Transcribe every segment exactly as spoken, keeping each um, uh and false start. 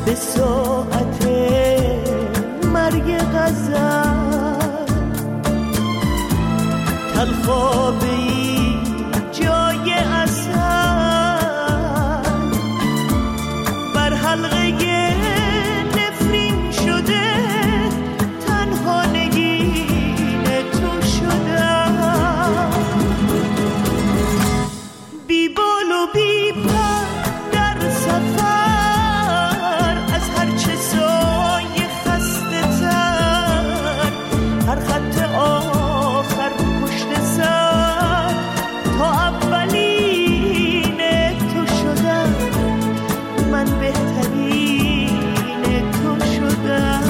به ساعت مرگ غزل تلخابی جای اصل بر حلقه نفرین شده تنها نگین تو شدم بی بال و بی پر در سفر از هر چه سایه خسته تر هر خط آخر پشت سر تا اولین تو شدم من بهترین تو شدم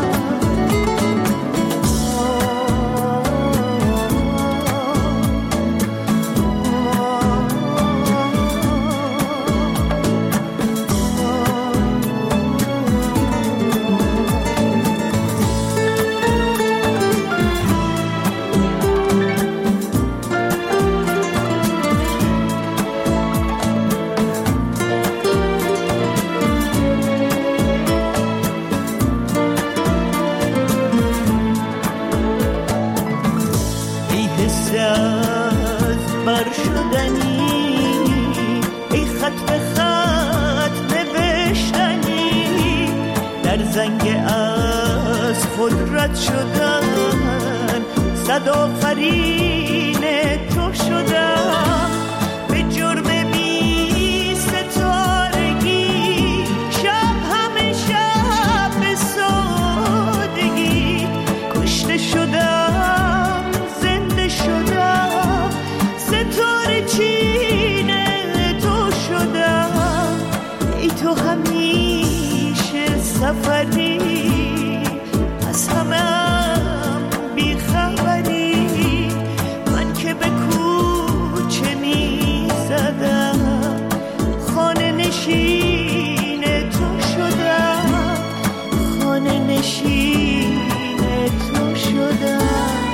زنگ از خود رد شدن صد آفرین تو شدم به جرم بی ستارگی شب همه شب به سادگی کشته شدم زنده شدم ستاره چین تو شدم ای تو همیشه سفری از همم بی خبری من که به کوچه می زدم خانه نشین تو شدم خانه نشین تو شدم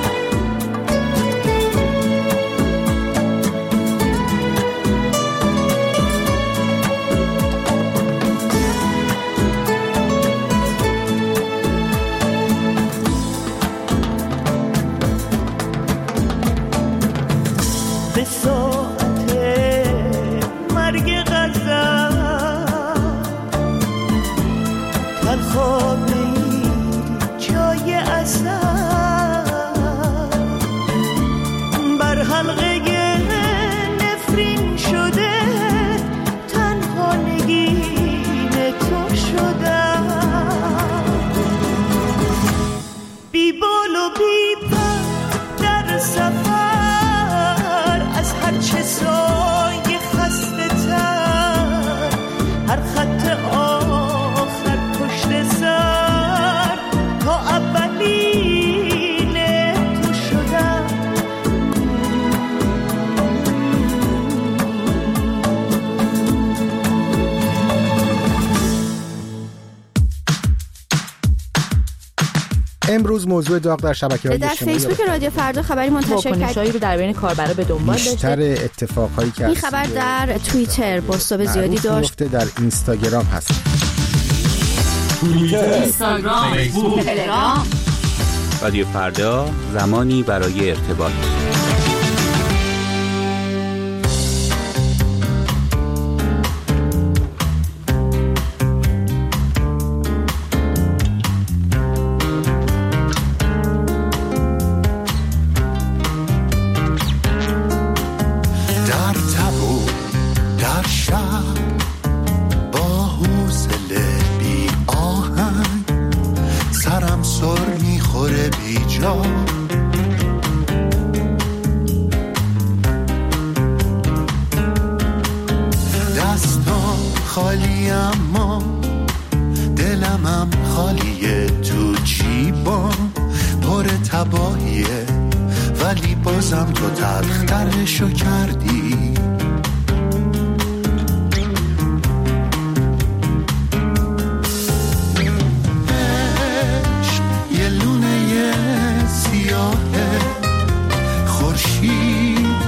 به ساعت مرگ غزل تلخابی جای اصل بر حلقه نفرین شده تنها نگین تو شدم بی بال و بی پر در سفر از هر چه سایه خسته تر هر خط آخر پشت سر تا اولین تو شدم امروز موضوع داغ در شبکه‌های اجتماعی در فیسبوک رادیو فردا خبری منتشر کرد رو در بین کاربرا به دنبال داشته. بیشتر اتفاقایی که این خبر در توییتر بازتاب زیادی داشت. در اینستاگرام هست. توییتر، اینستاگرام، فیسبوک، تلگرام. رادیو فردا، زمانی برای ارتباط.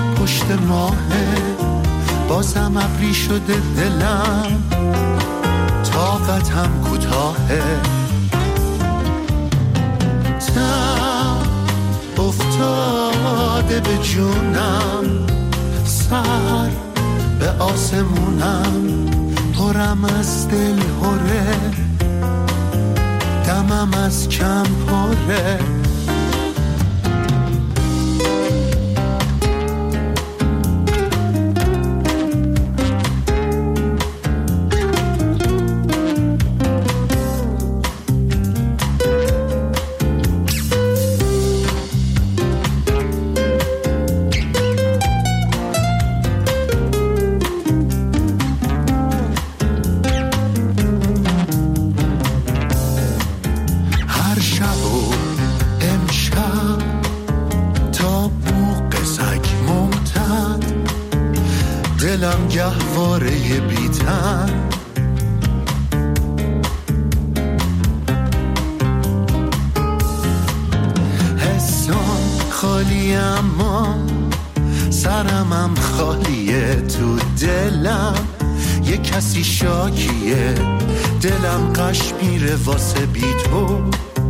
بازم ابری شده دلم طاقتم کوتاهه، تب افتاده به جونم، سر به آسمونم، پرم از دل هره، دمم از کم پره. دلم گهواره بیتن، حسام خالی اما سرمم خالیه، تو دلم یه کسی شاکیه، دلم قش میره واسه بی تو.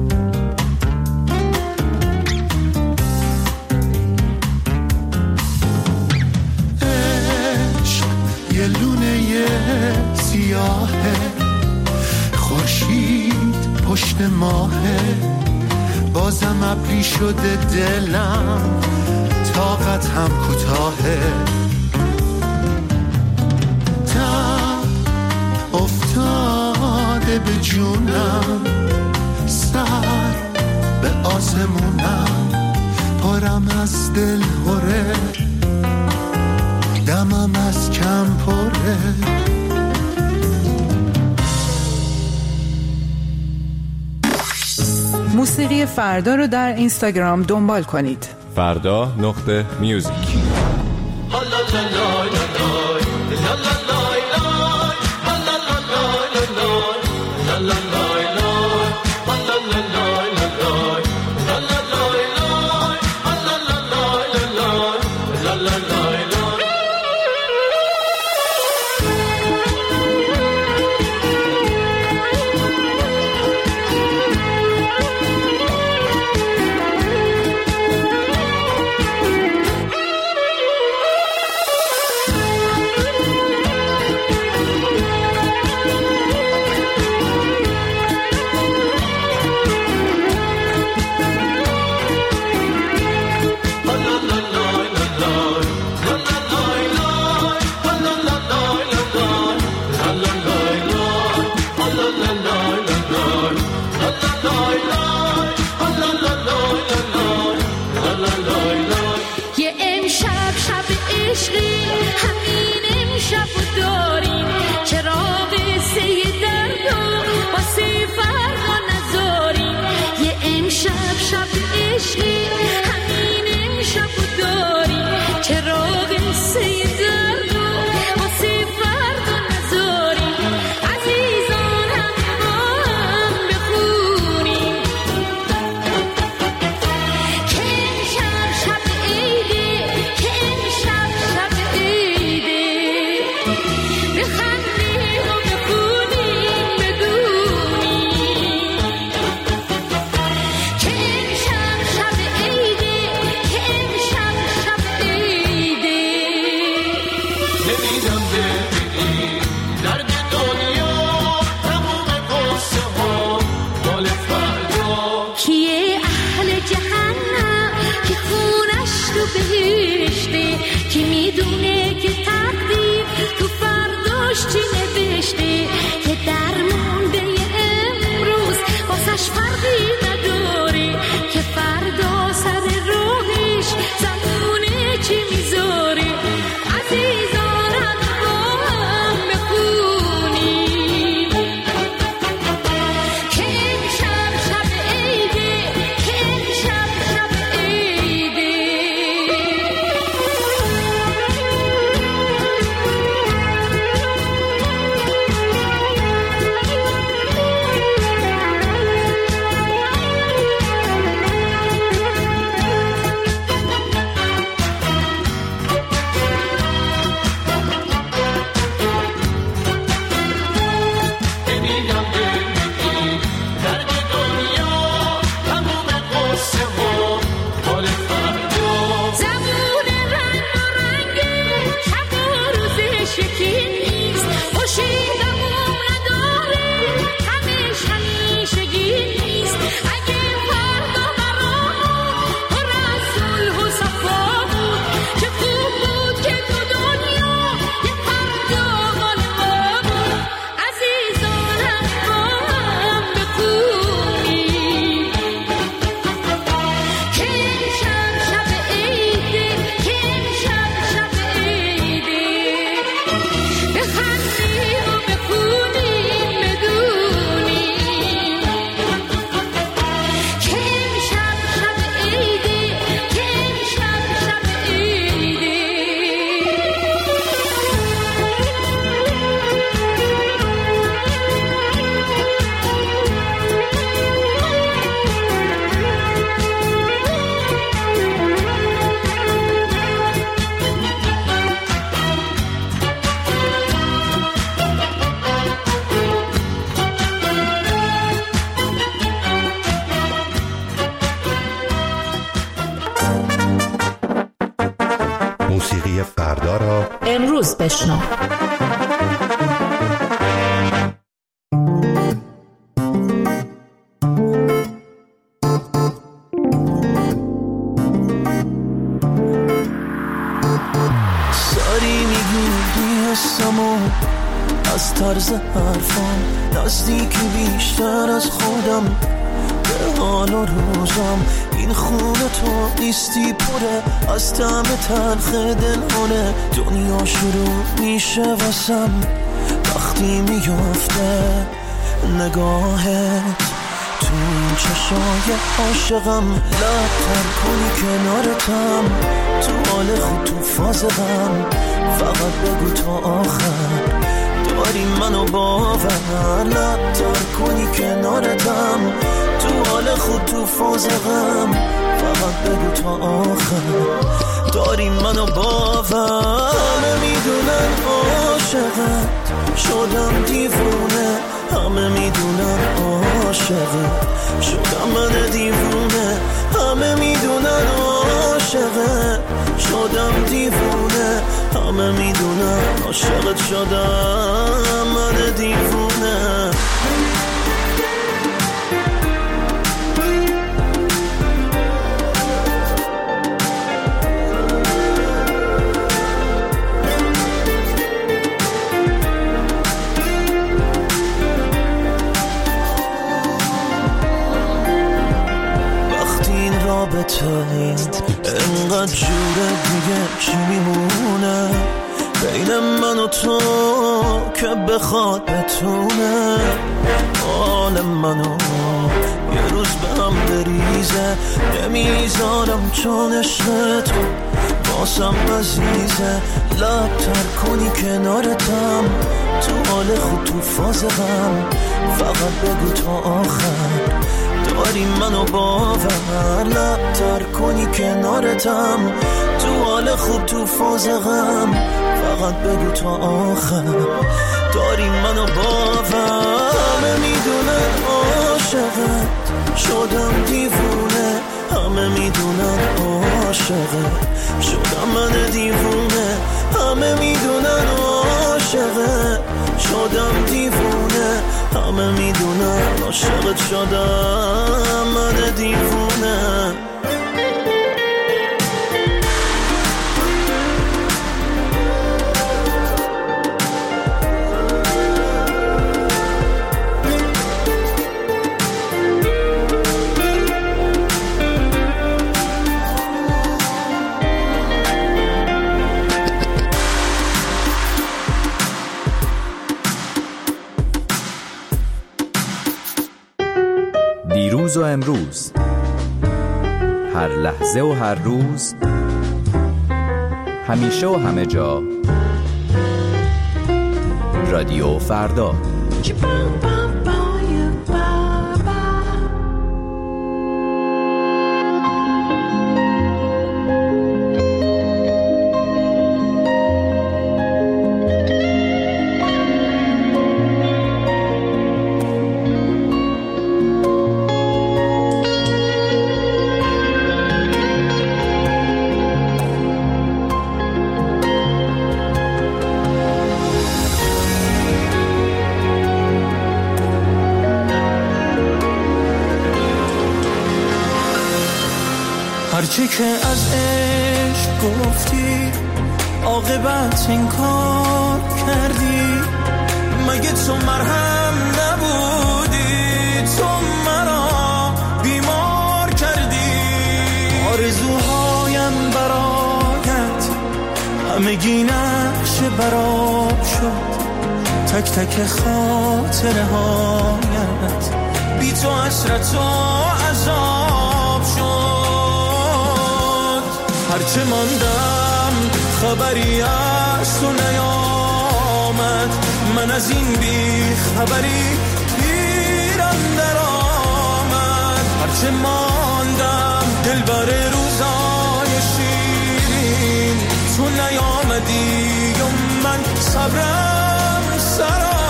یه لونه سیاهه، خورشید پشت ماهه، بازم ابری شده دلم، طاقت هم کوتاهه، تب افتاده به جونم، سر به آسمونم، پرم از دل هره، دمم از کم پره. موسیقی فردا رو در اینستاگرام دنبال کنید. فردا نقطه میوزیک. زمونه چی میذاری عزیزانم فردا را امروز بشنو. ساری میگیری اسمو از طرز حرفم، نزدیکی بیشتر از خودم به حال و روزم. این خونه تو نیستی پره از طعم تلخ دلانه، دنیا شروع میشه واسم وقتی میفته نگاهت تو این چشای عاشقم. لبتر کنی کنارتم تو حال خود تو فاز غم، فقط بگو تا آخر داری منو باور. لبتر کنی کنارتم تو حال خود تو فاز غم، فقط بگو تا آخر داری منو باور. همه میدونن عاشقت شدم دیوونه، همه میدونن عاشقت شدم من دیوونه، همه میدونن عاشقت شدم دیوونه، همه میدونن عاشقت شدم من دیوونه. رابطه انقدر جوره دیگه چی میمونه بین من و تو که بخواد بتونه حال منو یه روز به هم بریزه. نمیذارم چون عشق تو باسم عزیزه. لبتر کنی کنارتم تو حال خود تو فاز غم، فقط بگو تا آخر داری منو باور. لبتر کنی کنارتم تو حال خوب تو فاز غم، فقط بگو تا آخر داری منو باور. همه میدونن عاشقت شدم دیوونه، همه میدونن عاشقت شدم من دیوونه، همه میدونن عاشقت شدم دیوونه، همه میدونن عاشقت شدم من دیوونه. دیروز و امروز، هر لحظه و هر روز، همیشه و همه جا، رادیو فردا. هرچی که از عشق گفتی عاقبت انکار کردی، مگه تو مرهم نبودی؟ تو مرا بیمار کردی. آرزوهایم برایت همگی نقش براب شد، تک تک خاطره هایت بی تو حسرت و عذاب شد. هرچه ماندم خبری از تو نیامد، من از این بی خبری پیرم در آمد. هرچه ماندم دل بر روزای شیرین، تو نیامدی و من صبرم سر آمد.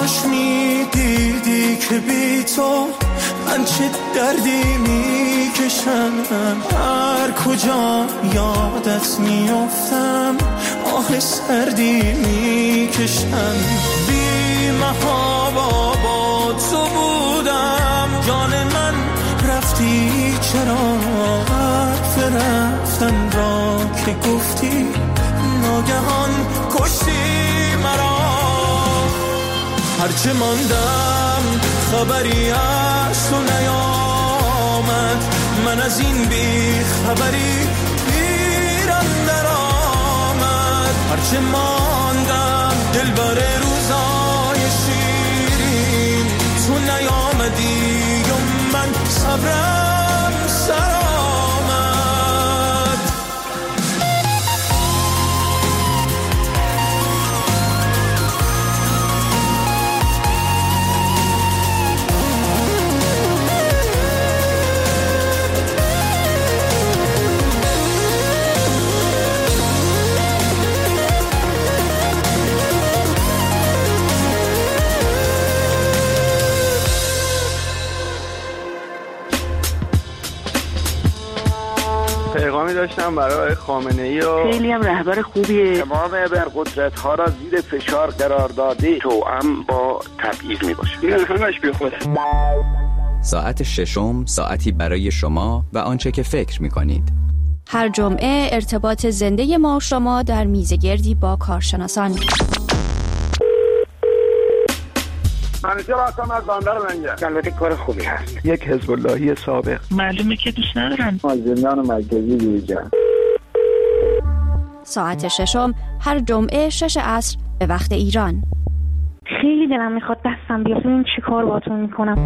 کاش میدیدی که بی تو من چه دردی میکشم، هر کجا یادت میافتم آه سردی میکشم. بی محابا با تو بودم جان من، رفتی چرا حرف رفتن را که گفتی ناگهان کشتی مرا. هرچه ماندم خبری از تو نیامد، من از این بی خبری پیرم در آمد. هرچه ماندم دل بر روزای شیرین، تو نیامدی و من صبرم سر آمد. پیغامی داشتم برای خامنه‌ای و خیلی هم رهبر خوبیه. تمام ابرقدرت ها را زیر فشار قرار داده، توأم با تبعیض می باشه. این همش بی خوده. ساعت ششم، ساعتی برای شما و آنچه که فکر می کنید. هر جمعه ارتباط زنده ما و شما در میزگردی با کارشناسان. منیجر هستم از بندر منجر. البته کار خوبی هست. یک حزب اللهی سابق. معلومه که دوست ندارن. از زندان مرکزی بیرون. ساعت ششم هر جمعه شش عصر به وقت ایران. خیلی دلم میخواد دستم بیاد ببینم چی کار باهاتون میکنم.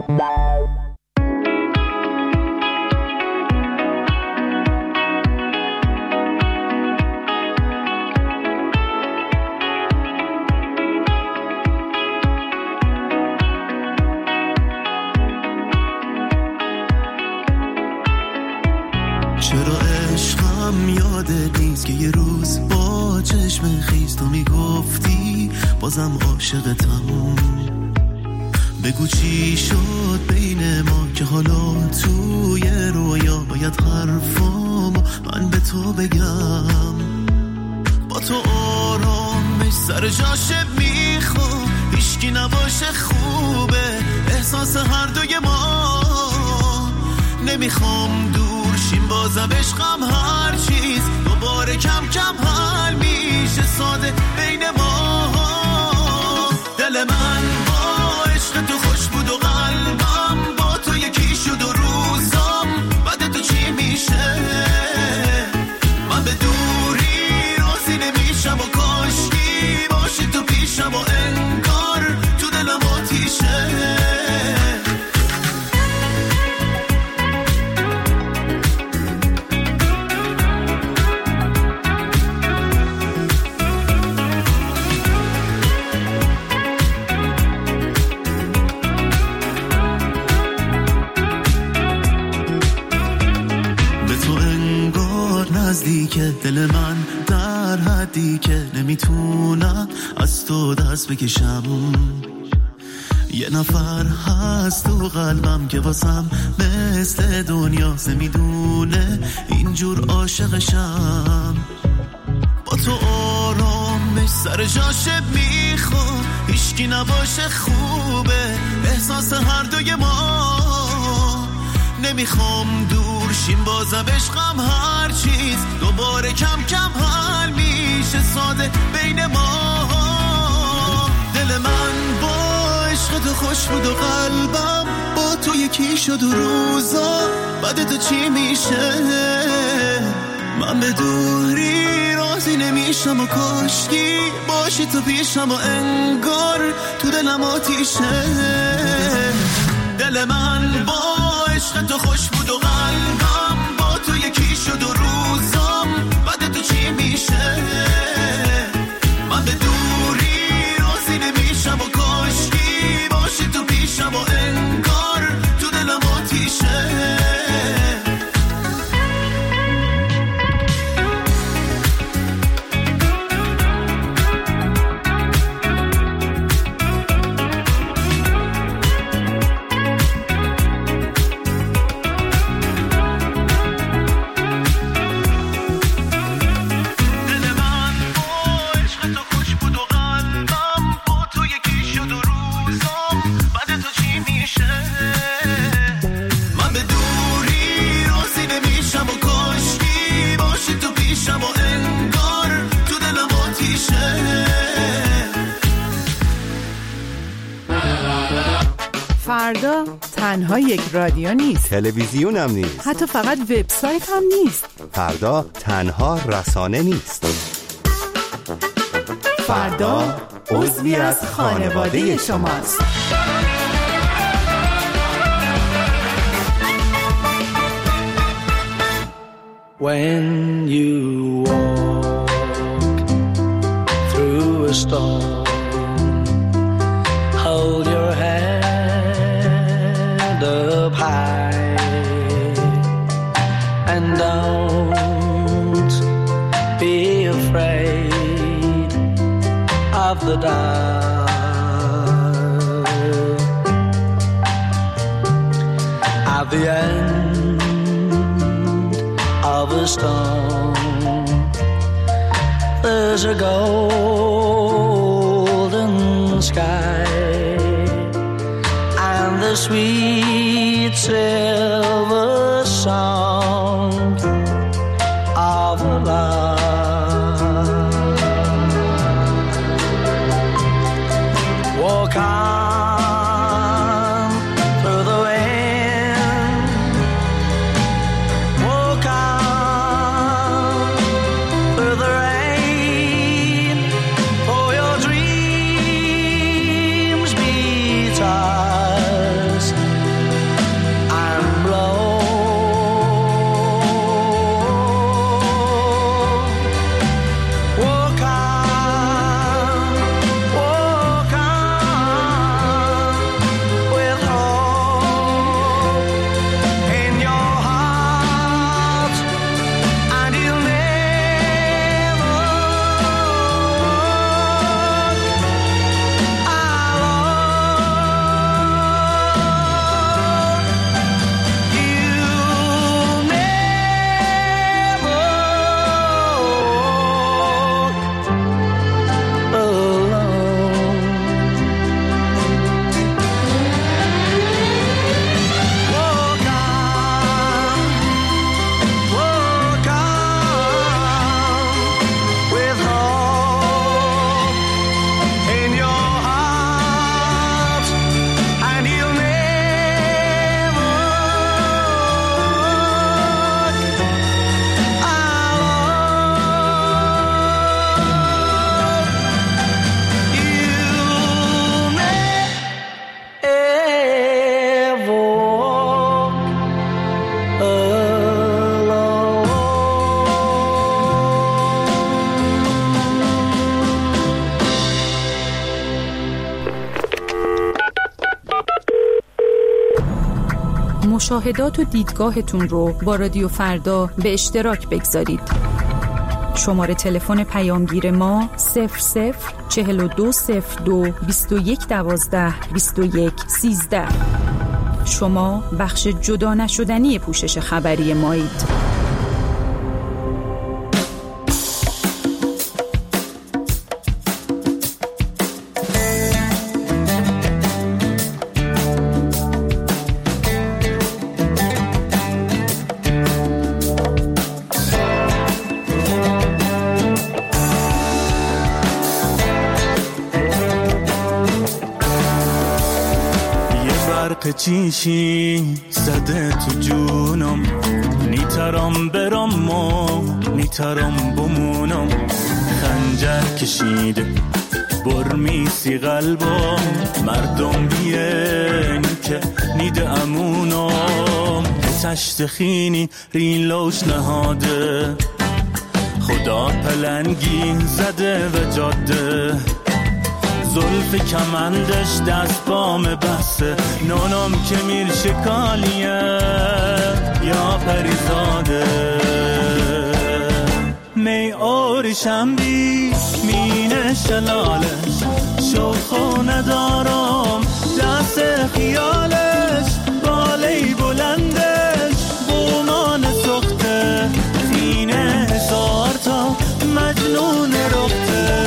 چرا عشقم یادت نیست که یه روز با چشم خیز تو میگفتی بازم عاشقتم. بگو چی شد بین ما که حالا توی رویا باید حرفامو من به تو بگم. با تو آرامش سر جاشه میخوام، هیچکی نباشه خوبه احساس هر دوی ما. نمیخوام دور شیم بازم عشقم هر چیز دوباره کم کم حل میشه ساده بین ما. دل من با عشق تو خوش بود و قلبم با تو یکی شد و روزم بعد تو چی میشه. من به دوری راضی نمیشم و کاشکی باشی تو پیشم و انگار تو دلم آتیشه. نزدیکه دل من در حدی که نمیتونم از تو دست بکشم. یه نفر هست تو قلبم که واسم مثل دنیا میدونه اینجور عاشقشم. با تو آرامش سر جاشه میخوام، هیچکی نباشه خوبه احساس هر دوی ما. نمیخوام دور شیم بازم عشقم هر چیز دوباره کم کم حل میشه ساده بین ما. دل من با عشق تو خوش بود و قلبم با تو یکی شد و روزا بعد تو چی میشه. من به دوری راضی نمیشم و کاشکی باشی تو پیشم و انگار تو دلم آتیشه. دل من با عشق تو خوش بود و قلبم با تو یکی شد و روزم بعد تو چی میشه. من به دوری راضی نمیشم و کاشکی باشی تو پیشم و انگار تو دلم آتیشه. فردا تنها یک رادیو نیست، تلویزیون هم نیست، حتی فقط وبسایت هم نیست. فردا تنها رسانه نیست. فردا عضوی از خانواده شماست. When you walk through a storm, hold your head up high and don't be afraid of the dark. At the end of a storm, there's a golden sky and the sweet silver song of love. Walk on through the wind, walk on through the rain, for your dreams be tossed and blown. Walk on, walk on with hope in your heart, and you'll never مشاهدات و دیدگاهتون رو با رادیو فردا به اشتراک بگذارید. شماره تلفن پیامگیر ما صفر صفر چهل و دو صفر دو بیست و یک دوازده بیست و یک سیزده. شما بخش جدا نشدنی پوشش خبری مایید. چیشی زده تو جونم، نیترم برم و نیترم بمونم، خنجر کشیده برمیسی قلبم، مردم بیین که نیده امونم، تشت خینی ریلوش نهاده، خدا پلنگی زده و جاده، زلف کمندش دست بام بسته، نونم که میر شکالیه یا پریزاده، می آرشم بی مینه شلالش، شوخو ندارم دست خیالش، بالی بلندش بومان سخته، خینه هزار تا مجنون رخته.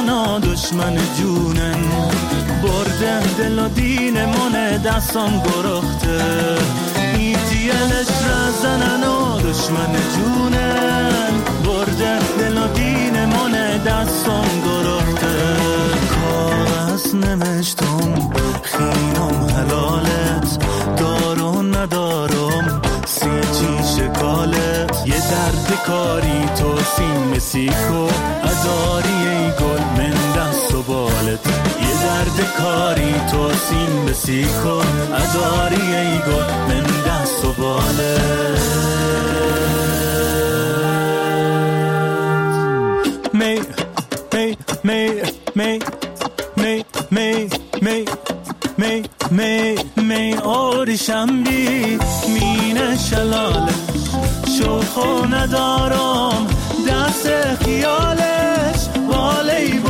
زننا دشمن جونن برده دل و دین من دستم گرخته ایتیلش را زننا دشمن جونن برده دل و دین من دستم گرخته کاغذ نمشتم خینم حلالت دارم ندارم سی چی شکالت یه درد کاری تو سیم سیکو اداری ای گل من دست و بالت یه درد کاری تو سیم سیکو اداری ای گل من دست و بالت می می می می می می می می می می آریشم بی مینه شلالش شوخو ندارم دست خیالش والی